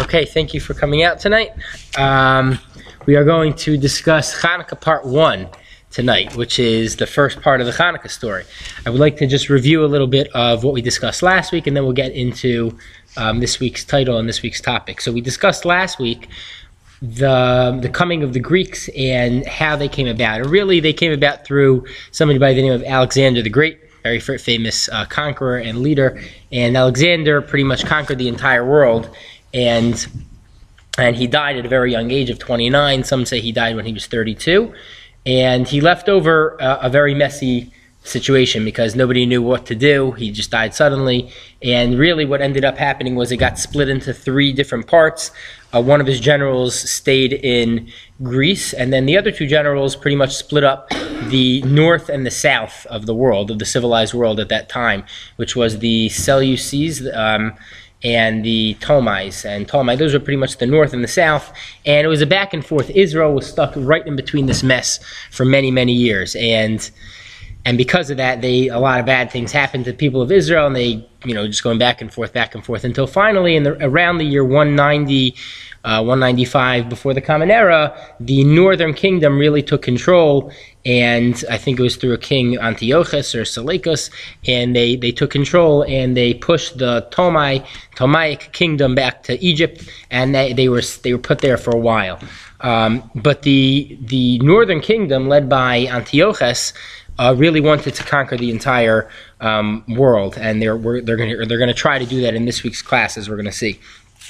Okay, thank you for coming out tonight. We are going to discuss Hanukkah Part 1 tonight, which is the first part of the Hanukkah story. I would like to just review a little bit of what we discussed last week, and then we'll get into this week's title and this week's topic. So we discussed last week the coming of the Greeks and how they came about. And really, they came about through somebody by the name of Alexander the Great, very famous conqueror and leader. And Alexander pretty much conquered the entire world, and he died at a very young age of 29. Some say he died when he was 32. And he left over a very messy situation because nobody knew what to do. He just died suddenly. And really what ended up happening was it got split into three different parts. One of his generals stayed in Greece, and then the other two generals pretty much split up the north and the south of the world, of the civilized world at that time, which was the Seleucids, and the Ptolemies. And those were pretty much the north and the south. And it was a back and forth. Israel was stuck right in between this mess for many, many years. And because of that, a lot of bad things happened to the people of Israel, and they, just going back and forth, until finally, around the year 190, 195 before the Common Era, the northern kingdom really took control, and I think it was through a king, Antiochus or Seleucus, and they took control, and they pushed the Ptolemaic kingdom back to Egypt, and they were put there for a while. But the northern kingdom, led by Antiochus, really wanted to conquer the entire world, and they're going to try to do that in this week's class, as we're going to see.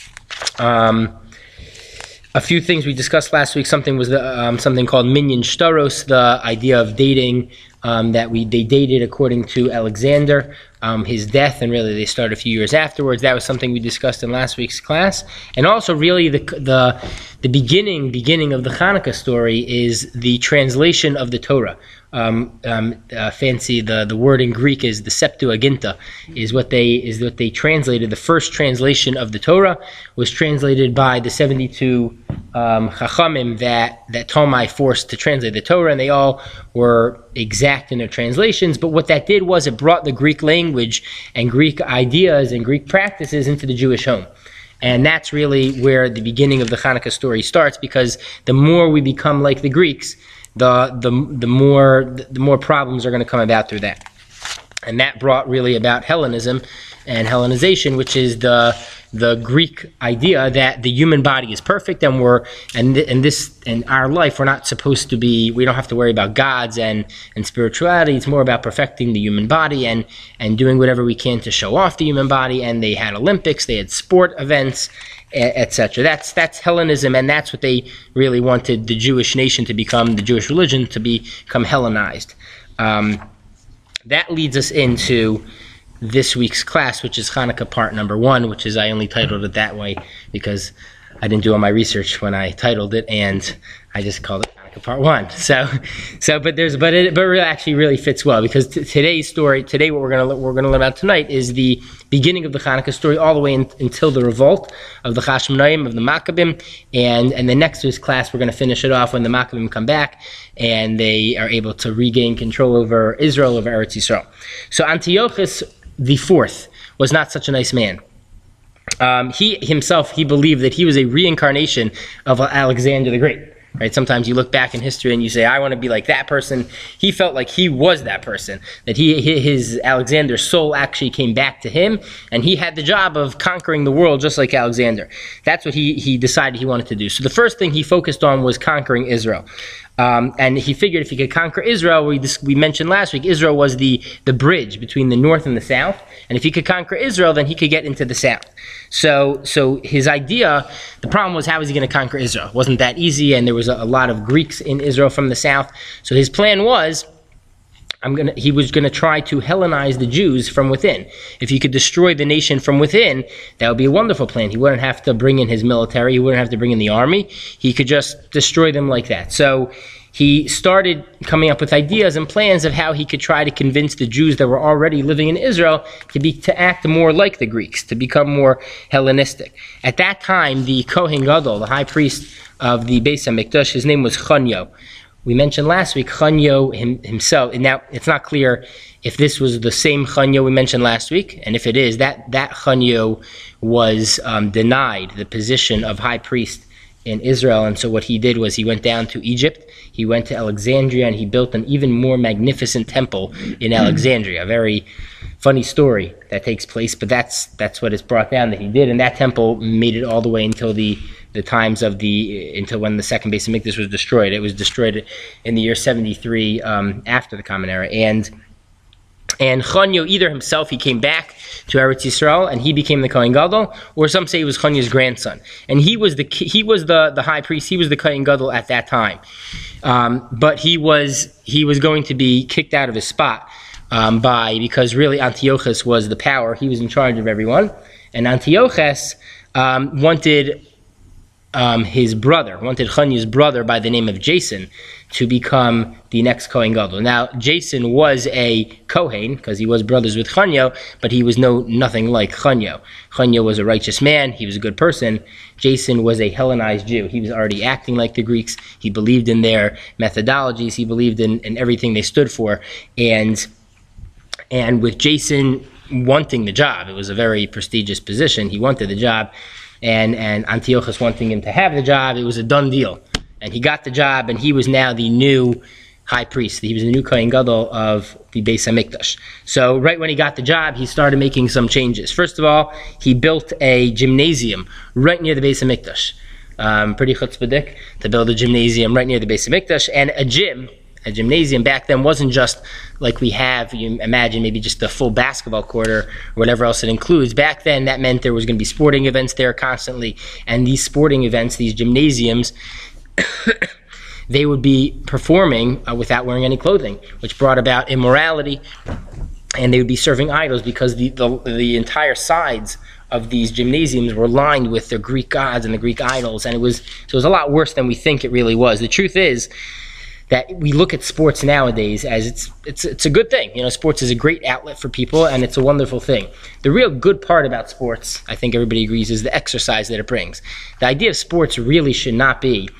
A few things we discussed last week. Something was something called minyan shtaros, the idea of dating. They dated according to Alexander, his death, and really they started a few years afterwards. That was something we discussed in last week's class. And also, really, the beginning of the Hanukkah story is the translation of the Torah. Fancy the word in Greek is the Septuaginta, is what they translated. The first translation of the Torah was translated by the 72 Chachamim that Ptolemy forced to translate the Torah, and they all were exact in their translations. But what that did was it brought the Greek language and Greek ideas and Greek practices into the Jewish home. And that's really where the beginning of the Hanukkah story starts, because the more we become like the Greeks, the more problems are going to come about through that. And that brought really about Hellenism and Hellenization, which is the Greek idea that the human body is perfect, and in our life we're not supposed to be. We don't have to worry about gods and spirituality. It's more about perfecting the human body and doing whatever we can to show off the human body. And they had Olympics, they had sport events, etc. That's Hellenism, and that's what they really wanted the Jewish nation to become, the Jewish religion to become Hellenized. That leads us into this week's class, which is Hanukkah Part Number 1, which is, I only titled it that way because I didn't do all my research when I titled it, and I just called it Hanukkah Part 1. But it really fits well, because today what we're gonna learn about tonight is the beginning of the Hanukkah story all the way until the revolt of the Hashmonaim, of the Maccabim, and the next week's class we're going to finish it off when the Maccabim come back and they are able to regain control over Israel, over Eretz Yisrael. So Antiochus the Fourth was not such a nice man. He himself believed that he was a reincarnation of Alexander the Great. Right? Sometimes you look back in history and you say, I want to be like that person. He felt like he was that person, that his Alexander's soul actually came back to him, and he had the job of conquering the world just like Alexander. That's what he decided he wanted to do. So the first thing he focused on was conquering Israel. And he figured if he could conquer Israel, we mentioned last week, Israel was the bridge between the north and the south. And if he could conquer Israel, then he could get into the south. So his idea, the problem was, how was he going to conquer Israel? It wasn't that easy, and there was a lot of Greeks in Israel from the south. So his plan was, he was going to try to Hellenize the Jews from within. If he could destroy the nation from within, that would be a wonderful plan. He wouldn't have to bring in his military. He wouldn't have to bring in the army. He could just destroy them like that. So he started coming up with ideas and plans of how he could try to convince the Jews that were already living in Israel to act more like the Greeks, to become more Hellenistic. At that time, the Kohen Gadol, the high priest of the Beis HaMikdash, his name was Chanyo. we mentioned last week, Chanyo himself, and now it's not clear if this was the same Chanyo we mentioned last week, and if it is, that Chanyo was denied the position of high priest in Israel, and so what he did was he went down to Egypt, he went to Alexandria, and he built an even more magnificent temple in Alexandria. A very funny story that takes place, but that's what is brought down that he did, and that temple made it all the way until the times of until when the second Beis Hamikdash was destroyed. It was destroyed in the year 73 after the Common Era, and Chanyo, either himself, he came back to Eretz Yisrael and he became the Kohen Gadol, or some say it was Chanyo's grandson, and he was the high priest. He was the Kohen Gadol at that time, but he was going to be kicked out of his spot because really Antiochus was the power. He was in charge of everyone, and Antiochus wanted Chanyo's brother by the name of Jason to become the next Kohen Gadol. Now, Jason was a Kohen because he was brothers with Chanyo, but he was nothing like Chanyo. Chanyo was a righteous man. He was a good person. Jason was a Hellenized Jew. He was already acting like the Greeks. He believed in their methodologies. He believed in everything they stood for. And with Jason wanting the job, it was a very prestigious position. He wanted the job. And Antiochus wanting him to have the job, it was a done deal. And he got the job, and he was now the new high priest. He was the new Kohen Gadol of the Beis Hamikdash. So right when he got the job, he started making some changes. First of all, he built a gymnasium right near the Beis Hamikdash. Pretty chutzpahdik to build a gymnasium right near the Beis Hamikdash, and a gymnasium back then wasn't just like we have, you imagine maybe just a full basketball court or whatever else it includes. Back then, that meant there was going to be sporting events there constantly, and these sporting events, these gymnasiums, they would be performing without wearing any clothing, which brought about immorality, and they would be serving idols because the entire sides of these gymnasiums were lined with the Greek gods and the Greek idols, and it was a lot worse than we think it really was. The truth is that we look at sports nowadays as it's a good thing. You know, sports is a great outlet for people, and it's a wonderful thing. The real good part about sports, I think everybody agrees, is the exercise that it brings. The idea of sports really should not be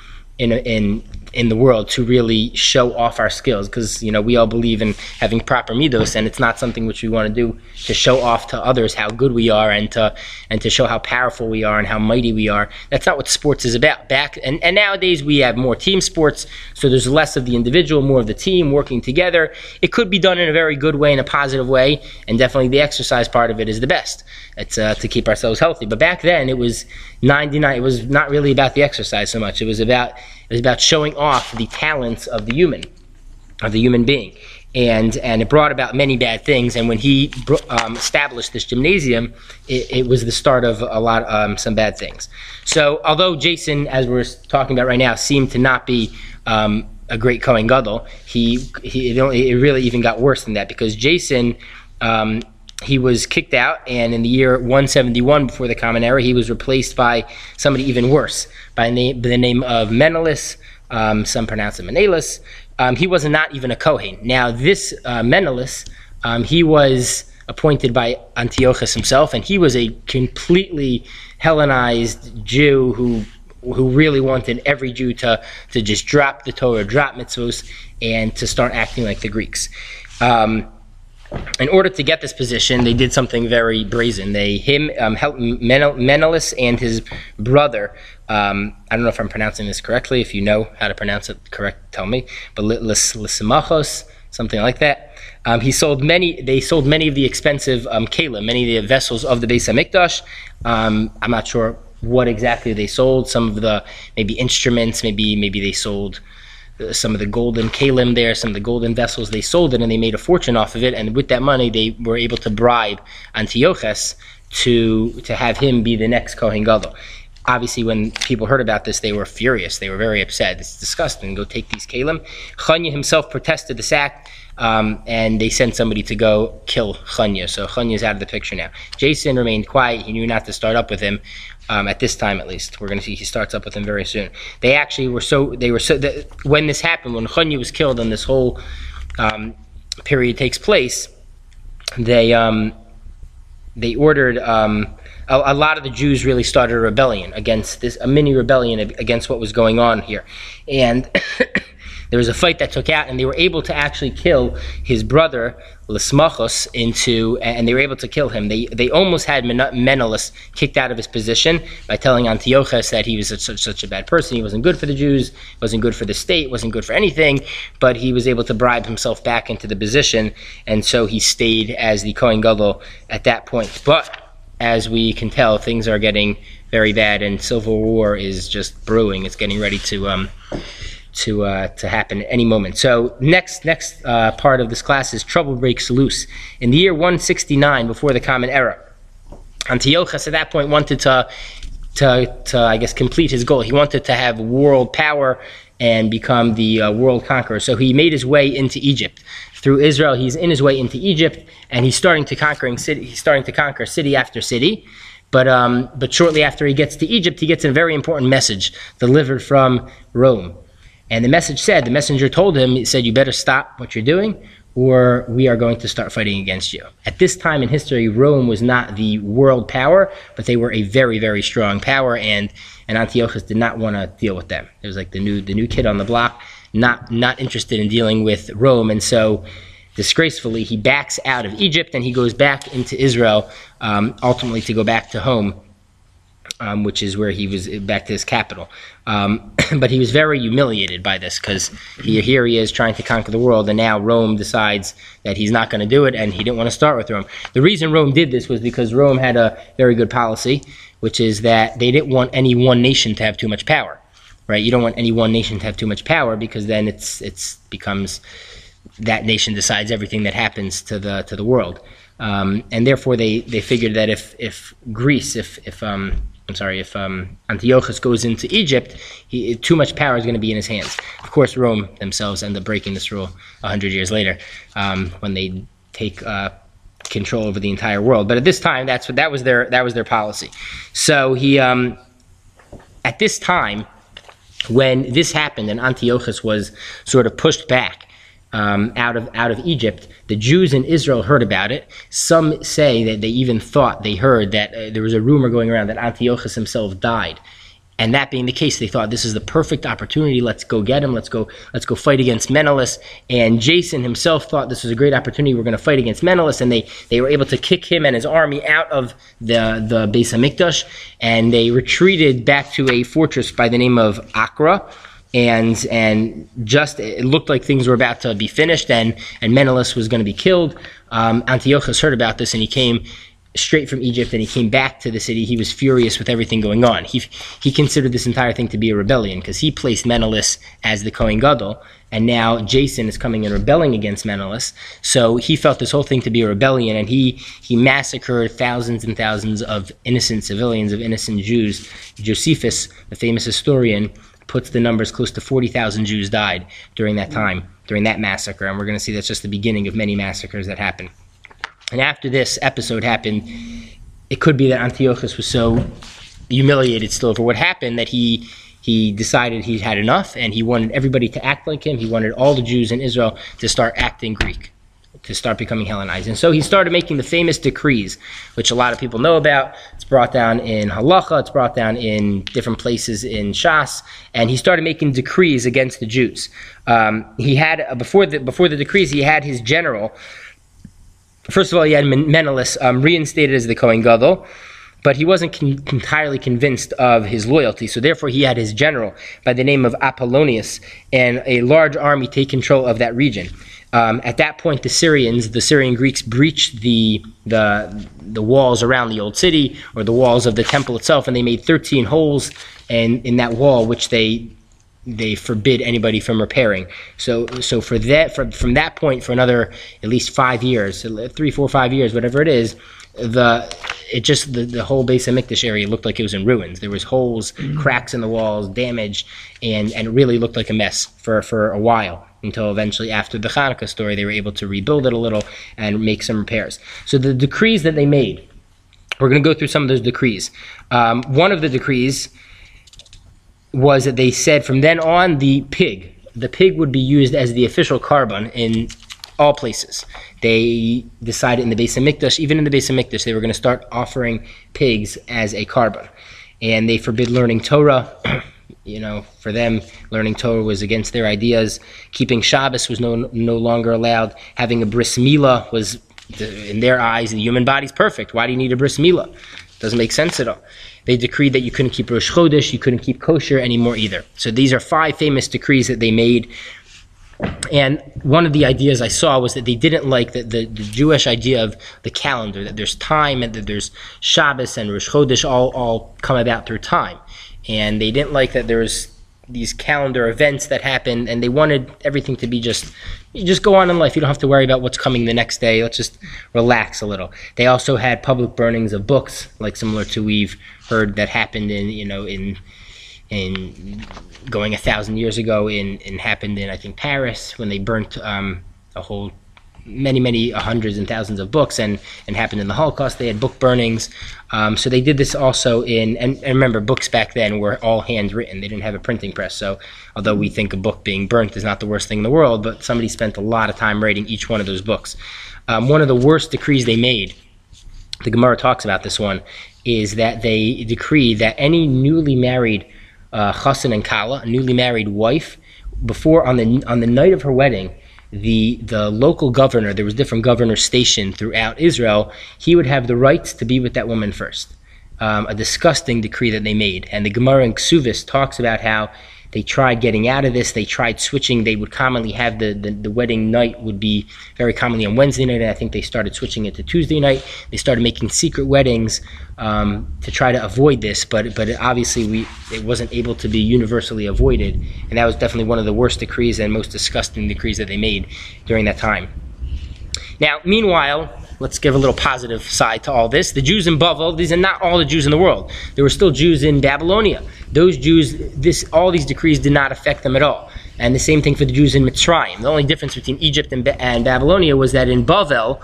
in the world to really show off our skills, because we all believe in having proper midos, and it's not something which we want to do to show off to others how good we are and to show how powerful we are and how mighty we are. That's not what sports is about. And nowadays we have more team sports, so there's less of the individual, more of the team working together. It could be done in a very good way, in a positive way, and definitely the exercise part of it is the best. It's to keep ourselves healthy. But back then it was 99. It was not really about the exercise so much. It was about showing off the talents of the human being, and it brought about many bad things. And when he established this gymnasium, it was the start of some bad things. So although Jason, as we're talking about right now, seemed to not be a great Kohen Gadol, it really even got worse than that, because Jason, he was kicked out, and in the year 171 before the Common Era, he was replaced by somebody even worse, by the name of Menelas. Some pronounce it Menelas. He was not even a Kohen. Now, this Menelas, he was appointed by Antiochus himself, and he was a completely Hellenized Jew who really wanted every Jew to just drop the Torah, drop mitzvos, and to start acting like the Greeks. In order to get this position, they did something very brazen. Menelas and his brother, I don't know if I'm pronouncing this correctly. If you know how to pronounce it correct, tell me. But Lysimachos, something like that. They sold many of the expensive kalim, many of the vessels of the Beis Hamikdash. I'm not sure what exactly they sold. Some of the maybe instruments, maybe they sold some of the golden kalim there, some of the golden vessels. They sold it and they made a fortune off of it, and with that money they were able to bribe Antiochus to have him be the next Kohen Gadol. Obviously, when people heard about this, they were furious. They were very upset. It's disgusting. Go take these kalim. Chanyo himself protested the sack, and they sent somebody to go kill Chanyo. So Chanyo is out of the picture now. Jason remained quiet. He knew not to start up with him. At this time, at least, we're going to see he starts up with him very soon. They actually were so when this happened, when Chanyo was killed and this whole period takes place, they ordered a lot of the Jews really started a rebellion against this, a mini rebellion against what was going on here, and there was a fight that took out, and they were able to actually kill his brother Lismachos and they were able to kill him. They almost had Menelaus kicked out of his position by telling Antiochus that he was such a bad person. He wasn't good for the Jews, wasn't good for the state, wasn't good for anything, but he was able to bribe himself back into the position, and so he stayed as the Kohen Gadol at that point. But as we can tell, things are getting very bad, and civil war is just brewing. It's getting ready to happen at any moment. So next part of this class is trouble breaks loose. In the year 169 before the Common Era, Antiochus at that point wanted to I guess complete his goal. He wanted to have world power and become the world conqueror. So he made his way into Egypt. Through Israel, he's in his way into Egypt, and he's starting to conquer city after city. But shortly after he gets to Egypt, he gets a very important message delivered from Rome. And the message said, the messenger told him, he said, you better stop what you're doing, or we are going to start fighting against you. At this time in history, Rome was not the world power, but they were a very, very strong power, and Antiochus did not want to deal with them. It was like the new kid on the block, not interested in dealing with Rome, and so disgracefully he backs out of Egypt and he goes back into Israel, ultimately to go back to home, which is where he was, back to his capital. But he was very humiliated by this, because here he is trying to conquer the world, and now Rome decides that he's not going to do it, and he didn't want to start with Rome. The reason Rome did this was because Rome had a very good policy, which is that they didn't want any one nation to have too much power. Right? You don't want any one nation to have too much power, because then it becomes that nation decides everything that happens to the world, and therefore they figured that if Antiochus goes into Egypt, too much power is going to be in his hands. Of course, Rome themselves end up breaking this rule 100 years later, when they take control over the entire world. But at this time, that was their policy. So he at this time, when this happened and Antiochus was sort of pushed back out of Egypt, the Jews in Israel heard about it. Some say that they even thought they heard that there was a rumor going around that Antiochus himself died. And that being the case, they thought, this is the perfect opportunity. Let's go get him. Let's go fight against Menelaus. And Jason himself thought this was a great opportunity. We're going to fight against Menelaus. And they were able to kick him and his army out of the Beis HaMikdash. And they retreated back to a fortress by the name of Acra. And just, it looked like things were about to be finished, and Menelaus was going to be killed. Antiochus heard about this, and he came straight from Egypt, and he came back to the city. He was furious with everything going on. He considered this entire thing to be a rebellion, because he placed Menelaus as the Kohen Gadol, and now Jason is coming and rebelling against Menelaus. So he felt this whole thing to be a rebellion, and he massacred thousands and thousands of innocent civilians, of innocent Jews. Josephus, the famous historian, puts the numbers close to 40,000 Jews died during that time, during that massacre. And we're going to see that's just the beginning of many massacres that happened. And after this episode happened, it could be that Antiochus was so humiliated still for what happened that he decided he'd had enough, and he wanted everybody to act like him. He wanted all the Jews in Israel to start acting Greek, to start becoming Hellenized. And so he started making the famous decrees, which a lot of people know about. It's brought down in Halacha, it's brought down in different places in Shas, and he started making decrees against the Jews. He had, before the decrees, he had his general. First of all, he had Menelaus reinstated as the Kohen Gadol, but he wasn't entirely convinced of his loyalty, so therefore he had his general by the name of Apollonius and a large army take control of that region. At that point, the Syrian Greeks breached the walls around the old city, or the walls of the temple itself, and they made 13 holes in that wall, which they forbid anybody from repairing. So from that point, for another at least 5 years, 3, 4, 5 years, whatever it is, the whole Beis HaMikdash area looked like it was in ruins. There was holes, cracks in the walls, damage, and it really looked like a mess for a while, until eventually, after the Hanukkah story, they were able to rebuild it a little and make some repairs. So the decrees that they made, we're going to go through some of those decrees. One of the decrees was that they said from then on, the pig would be used as the official korban in all places. They decided in the Beis HaMikdash, even in the Beis HaMikdash, they were going to start offering pigs as a korban. And they forbid learning Torah. for them, learning Torah was against their ideas. Keeping Shabbos was no longer allowed. Having a bris milah was, in their eyes, the human body's perfect. Why do you need a bris milah? Doesn't make sense at all. They decreed that you couldn't keep Rosh Chodesh, you couldn't keep kosher anymore either. So these are 5 famous decrees that they made. And one of the ideas I saw was that they didn't like the Jewish idea of the calendar, that there's time and that there's Shabbos and Rosh Chodesh all come about through time. And they didn't like that there's these calendar events that happen, and they wanted everything to be you just go on in life. You don't have to worry about what's coming the next day. Let's just relax a little. They also had public burnings of books, like similar to we've heard that happened in going 1,000 years ago and happened in, I think, Paris, when they burnt a whole many hundreds and thousands of books, and happened in the Holocaust. They had book burnings. So they did this also and remember, books back then were all handwritten. They didn't have a printing press. So although we think a book being burnt is not the worst thing in the world, but somebody spent a lot of time writing each one of those books. One of the worst decrees they made, the Gemara talks about this one, is that they decreed that any newly married chassan and kala, a newly married wife, before on the night of her wedding, the local governor, there was different governors stationed throughout Israel, he would have the rights to be with that woman first. A disgusting decree that they made. And the Gemara in Ksuvis talks about how they tried getting out of this. They tried switching. They would commonly have the wedding night would be very commonly on Wednesday night, and I think they started switching it to Tuesday night. They started making secret weddings to try to avoid this, but obviously it wasn't able to be universally avoided, and that was definitely one of the worst decrees and most disgusting decrees that they made during that time. Now, meanwhile, let's give a little positive side to all this. The Jews in Bavel, these are not all the Jews in the world. There were still Jews in Babylonia. Those Jews, all these decrees did not affect them at all. And the same thing for the Jews in Mitzrayim. The only difference between Egypt and Babylonia was that in Bavel,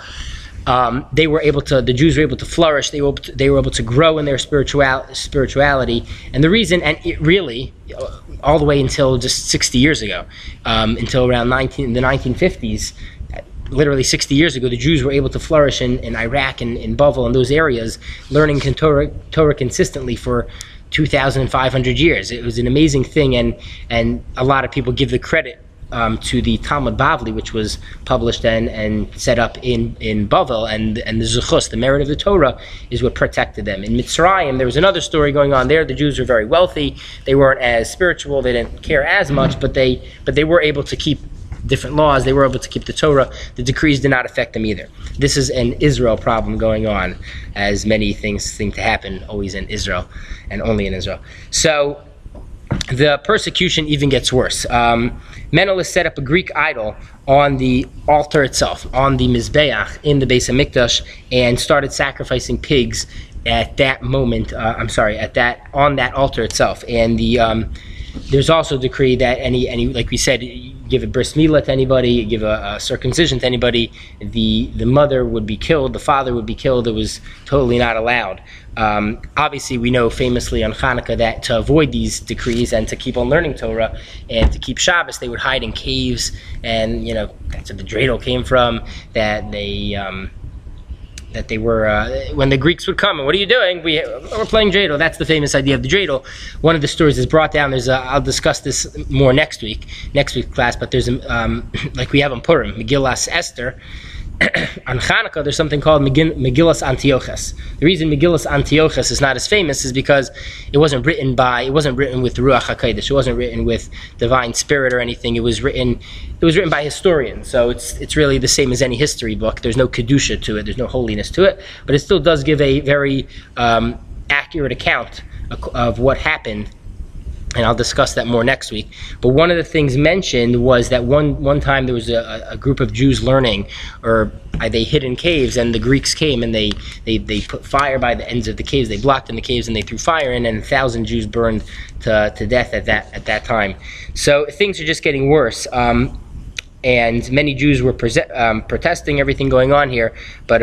the Jews were able to flourish. They were able to grow in their spirituality. And the reason, and it really, all the way until just 60 years ago, until around the 1950s, literally 60 years ago, the Jews were able to flourish in Iraq and in Bavel and those areas, learning Torah consistently for 2,500 years. It was an amazing thing, and a lot of people give the credit to the Talmud Bavli, which was published and set up in Bavel, and the Zuchus, the merit of the Torah, is what protected them. In Mitzrayim, there was another story going on there. The Jews were very wealthy. They weren't as spiritual. They didn't care as much, but they were able to keep different laws. They were able to keep the Torah. The decrees did not affect them either. This is an Israel problem going on, as many things seem to happen always in Israel and only in Israel. So the persecution even gets worse. Menelaus set up a Greek idol on the altar itself, on the Mizbeach in the Beis HaMikdash, and started sacrificing pigs at that moment. On that altar itself. And there's also a decree that any like we said, you give a bris milah to anybody, you give a circumcision to anybody, the mother would be killed, the father would be killed. It was totally not allowed. Obviously, we know famously on Hanukkah that to avoid these decrees and to keep on learning Torah and to keep Shabbos, they would hide in caves, and that's where the dreidel came from. That they were, when the Greeks would come, and what are you doing? We're playing dreidel. That's the famous idea of the dreidel. One of the stories is brought down. I'll discuss this more next week's class, but there's, like we have on Purim, Megillas Esther. On Hanukkah, there's something called Megillas Antiochus. The reason Megillas Antiochus is not as famous is because it wasn't written with Ruach HaKodesh. It wasn't written with divine spirit or anything. It was written by historians. So it's really the same as any history book. There's no kedusha to it. There's no holiness to it. But it still does give a very accurate account of what happened. And I'll discuss that more next week. But one of the things mentioned was that one time there was a group of Jews learning, or they hid in caves, and the Greeks came and they put fire by the ends of the caves. They blocked in the caves and they threw fire in, and 1,000 Jews burned to death at that time. So things are just getting worse. And many Jews were protesting everything going on here, but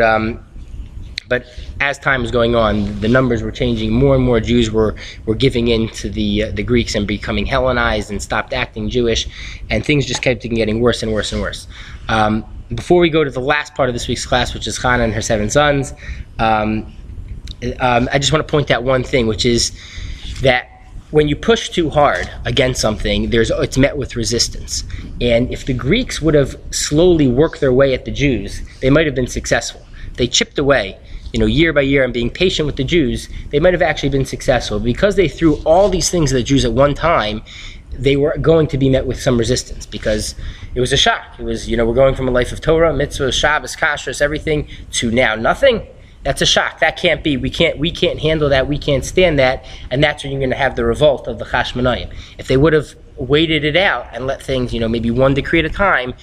as time was going on, the numbers were changing. More and more Jews were giving in to the Greeks and becoming Hellenized and stopped acting Jewish, and things just kept getting worse and worse and worse. Before we go to the last part of this week's class, which is Chana and her 7 sons, I just want to point out one thing, which is that when you push too hard against something, it's met with resistance. And if the Greeks would have slowly worked their way at the Jews, they might have been successful. They chipped away, year by year, and being patient with the Jews, they might have actually been successful. Because they threw all these things at the Jews at one time, they were going to be met with some resistance, because it was a shock. It was, we're going from a life of Torah, mitzvah, Shabbos, kashrus, everything, to now nothing. That's a shock. That can't be. We can't handle that. We can't stand that. And that's when you're going to have the revolt of the Chashmonaim. If they would have waited it out and let things, maybe one decree at a time,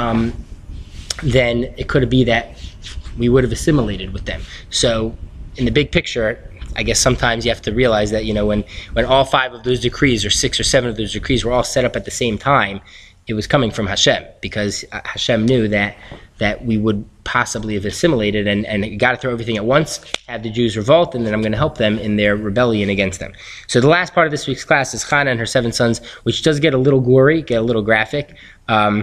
then it could be that we would have assimilated with them. So in the big picture, I guess sometimes you have to realize that, when all 5 of those decrees, or 6 or 7 of those decrees, were all set up at the same time, it was coming from Hashem, because Hashem knew that we would possibly have assimilated, and you got to throw everything at once, have the Jews revolt, and then I'm going to help them in their rebellion against them. So the last part of this week's class is Chana and her 7 sons, which does get a little gory, get a little graphic. So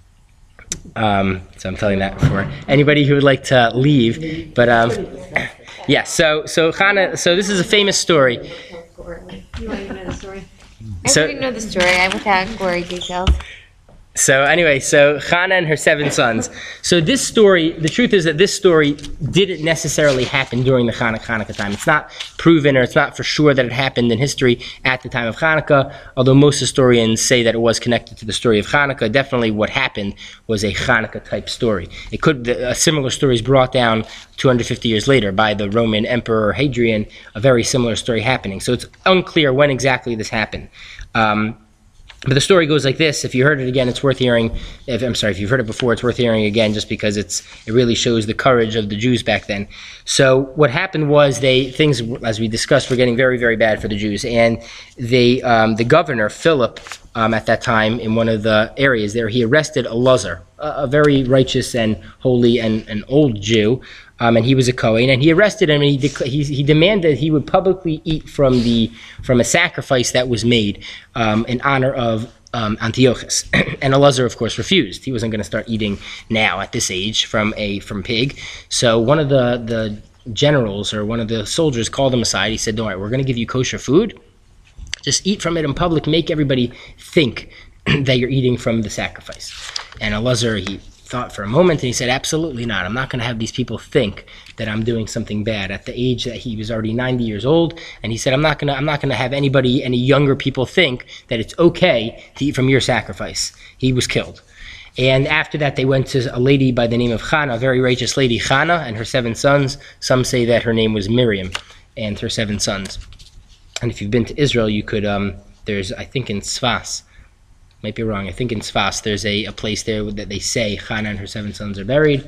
I'm telling that for anybody who would like to leave. But yeah, so Chana, so this is a famous story. You want to know the story? I already know the story. I without gory details. So anyway, so Chana and her 7 sons. So this story, the truth is that this story didn't necessarily happen during the Hanukkah time. It's not proven, or it's not for sure that it happened in history at the time of Hanukkah, although most historians say that it was connected to the story of Hanukkah. Definitely what happened was a Hanukkah-type story. A similar story is brought down 250 years later by the Roman Emperor Hadrian, a very similar story happening. So it's unclear when exactly this happened. But the story goes like this. If you heard it again, it's worth hearing. If you've heard it before, it's worth hearing again, just because it really shows the courage of the Jews back then. So what happened was things, as we discussed, were getting very, very bad for the Jews. And the governor, Philip, at that time, in one of the areas there, he arrested Elazar, a very righteous and holy and an old Jew, and he was a Kohen, and he arrested him, and he demanded he would publicly eat from a sacrifice that was made in honor of Antiochus. And Elazar, of course, refused. He wasn't going to start eating now at this age from pig. So one of the generals, or one of the soldiers, called him aside. He said, "Don't worry, we're going to give you kosher food. Just eat from it in public. Make everybody think that you're eating from the sacrifice." And Elazar, he thought for a moment, and he said, "Absolutely not. I'm not going to have these people think that I'm doing something bad." At the age that he was already 90 years old, and he said, "I'm not going to have any younger people think that it's okay to eat from your sacrifice." He was killed. And after that, they went to a lady by the name of Chana, a very righteous lady, Chana, and her 7 sons. Some say that her name was Miriam, and her 7 sons. And if you've been to Israel, you could, there's, I think in Sfas, might be wrong, I think in Sfas, there's a place there that they say Chana and her 7 sons are buried.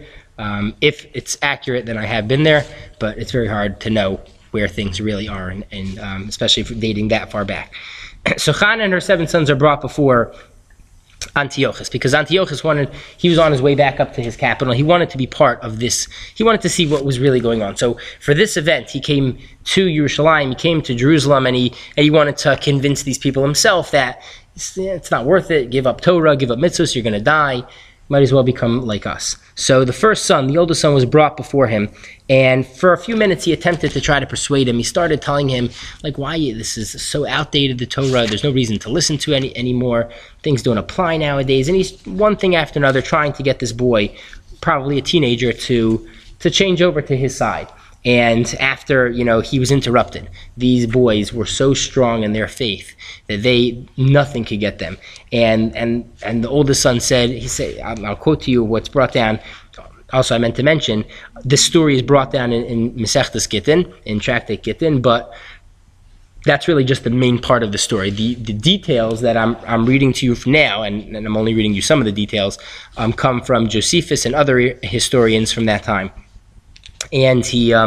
If it's accurate, then I have been there, but it's very hard to know where things really are, and especially if dating that far back. So Chana and her 7 sons are brought before Antiochus, because Antiochus he was on his way back up to his capital. He wanted to be part of this. He wanted to see what was really going on. So for this event, he came to Yerushalayim, he came to Jerusalem, and he wanted to convince these people himself that it's not worth it. Give up Torah, give up mitzvahs, you're going to die. Might as well become like us. So the first son, the oldest son, was brought before him, and for a few minutes he attempted to try to persuade him. He started telling him, why this is so outdated, the Torah, there's no reason to listen to anymore, things don't apply nowadays. And he's one thing after another trying to get this boy, probably a teenager, to change over to his side. And after, he was interrupted. These boys were so strong in their faith that nothing could get them. And the oldest son said, I'll quote to you what's brought down. Also, I meant to mention, this story is brought down in Masechtas Gittin, in Tractate Gittin, but that's really just the main part of the story. The details that I'm reading to you from now, and I'm only reading you some of the details, come from Josephus and other historians from that time. And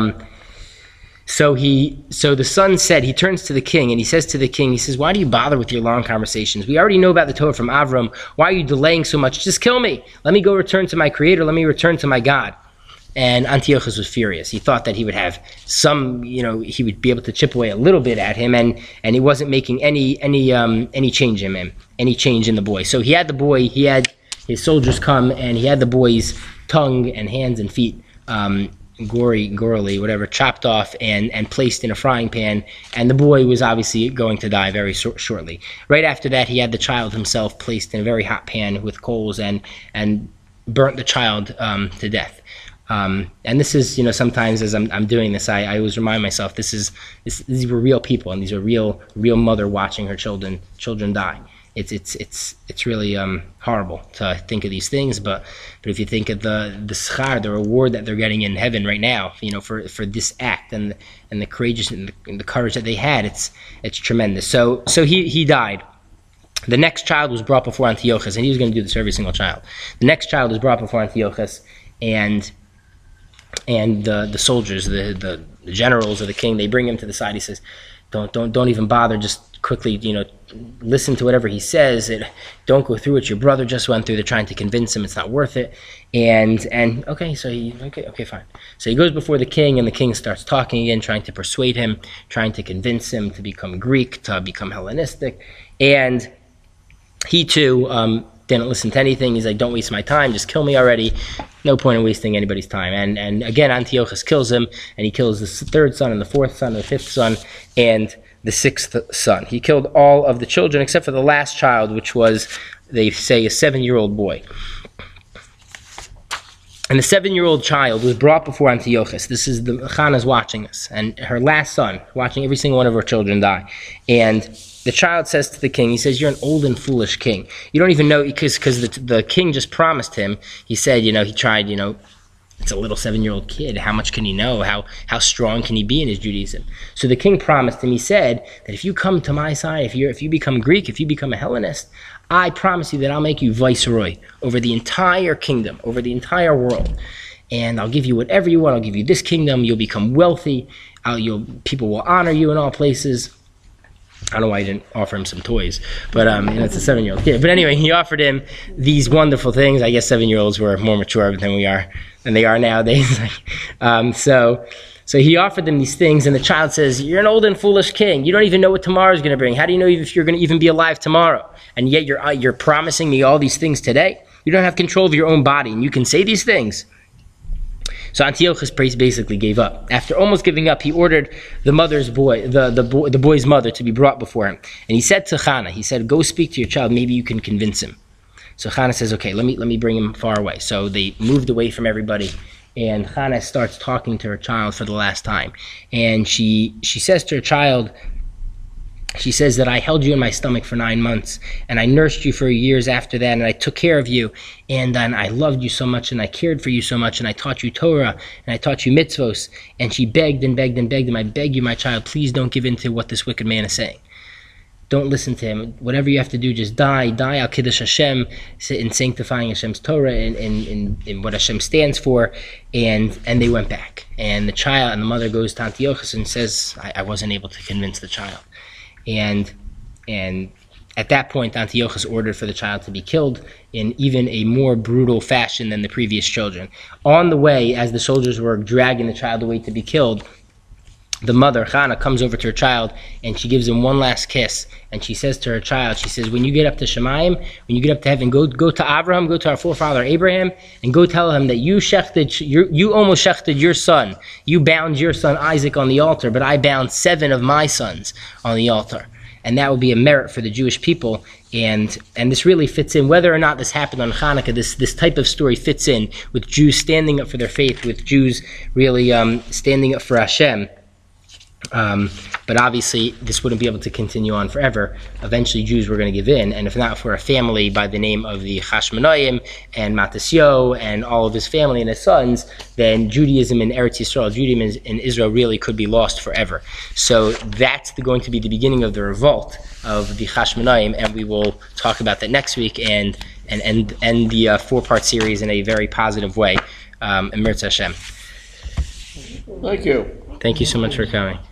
so the son said, he turns to the king and he says to the king, he says, "Why do you bother with your long conversations? We already know about the Torah from Avram. Why are you delaying so much? Just kill me. Let me go return to my creator. Let me return to my God." And Antiochus was furious. He thought that he would have he would be able to chip away a little bit at him, and he wasn't making any change in him, any change in the boy. So he had his soldiers come, and he had the boy's tongue and hands and feet gorally, whatever, chopped off and placed in a frying pan, and the boy was obviously going to die very shortly. Right after that, he had the child himself placed in a very hot pan with coals and burnt the child to death. And this is, sometimes as I'm doing this, I always remind myself these were real people, and these are real mother watching her children die. It's really horrible to think of these things, but if you think of the schar, the reward that they're getting in heaven right now, for this act and the courageous and the courage that they had, it's tremendous. So he died. The next child was brought before Antiochus, and he was going to do this for every single child. The next child was brought before Antiochus, and the soldiers, the generals of the king, they bring him to the side. He says, don't even bother, just quickly, listen to whatever he says. Don't go through what your brother just went through. They're trying to convince him it's not worth it. And okay, so okay, fine. So he goes before the king, and the king starts talking again, trying to persuade him, trying to convince him to become Greek, to become Hellenistic. And he too didn't listen to anything. He's like, don't waste my time, just kill me already. No point in wasting anybody's time. And again, Antiochus kills him, and he kills the third son and the fourth son and the fifth son and the sixth son. He killed all of the children except for the last child, which was, they say, a 7-year-old boy. And the 7-year-old child was brought before Antiochus. This is Chana's watching this, and her last son, watching every single one of her children die. And the child says to the king, he says, you're an old and foolish king. You don't even know, because the king just promised him. He said, he tried, it's a little 7-year-old kid. How much can he know? How strong can he be in his Judaism? So the king promised him. He said that if you come to my side, if you become Greek, if you become a Hellenist, I promise you that I'll make you viceroy over the entire kingdom, over the entire world. And I'll give you whatever you want. I'll give you this kingdom. You'll become wealthy. People will honor you in all places. I don't know why he didn't offer him some toys, but it's a 7-year-old kid. But anyway, he offered him these wonderful things. I guess 7-year-olds were more mature than they are nowadays. So he offered them these things, and the child says, you're an old and foolish king. You don't even know what tomorrow's going to bring. How do you know if you're going to even be alive tomorrow? And yet you're promising me all these things today? You don't have control of your own body, and you can say these things. So Antiochus basically gave up. After almost giving up, he ordered the boy's mother to be brought before him. And he said to Chana, he said, go speak to your child, maybe you can convince him. So Chana says, okay, let me bring him far away. So they moved away from everybody, and Chana starts talking to her child for the last time. And she says to her child, she says that I held you in my stomach for 9 months, and I nursed you for years after that, and I took care of you, and I loved you so much, and I cared for you so much, and I taught you Torah, and I taught you mitzvos. And she begged and begged and begged him, I beg you, my child, please don't give in to what this wicked man is saying. Don't listen to him. Whatever you have to do, just die al Kiddush Hashem, in sanctifying Hashem's Torah, in what Hashem stands for. And they went back. And the child and the mother goes to Antiochus and says, I wasn't able to convince the child. And at that point, Antiochus ordered for the child to be killed in even a more brutal fashion than the previous children. On the way, as the soldiers were dragging the child away to be killed, the mother, Chana, comes over to her child, and she gives him one last kiss. And she says to her child, she says, when you get up to Shemayim, when you get up to heaven, go to Abraham, go to our forefather Abraham, and go tell him that you almost shechted your son. You bound your son Isaac on the altar, but I bound 7 of my sons on the altar. And that would be a merit for the Jewish people. And this really fits in, whether or not this happened on Hanukkah, this type of story fits in with Jews standing up for their faith, with Jews really standing up for Hashem. But obviously, this wouldn't be able to continue on forever. Eventually, Jews were going to give in, and if not for a family by the name of the Chashmonaim and Matisyahu and all of his family and his sons, then Judaism in Eretz Yisrael, Judaism in Israel really could be lost forever. So that's going to be the beginning of the revolt of the Chashmonaim, and we will talk about that next week and end the 4-part series in a very positive way. Emirtz Hashem. Thank you. Thank you so much for coming.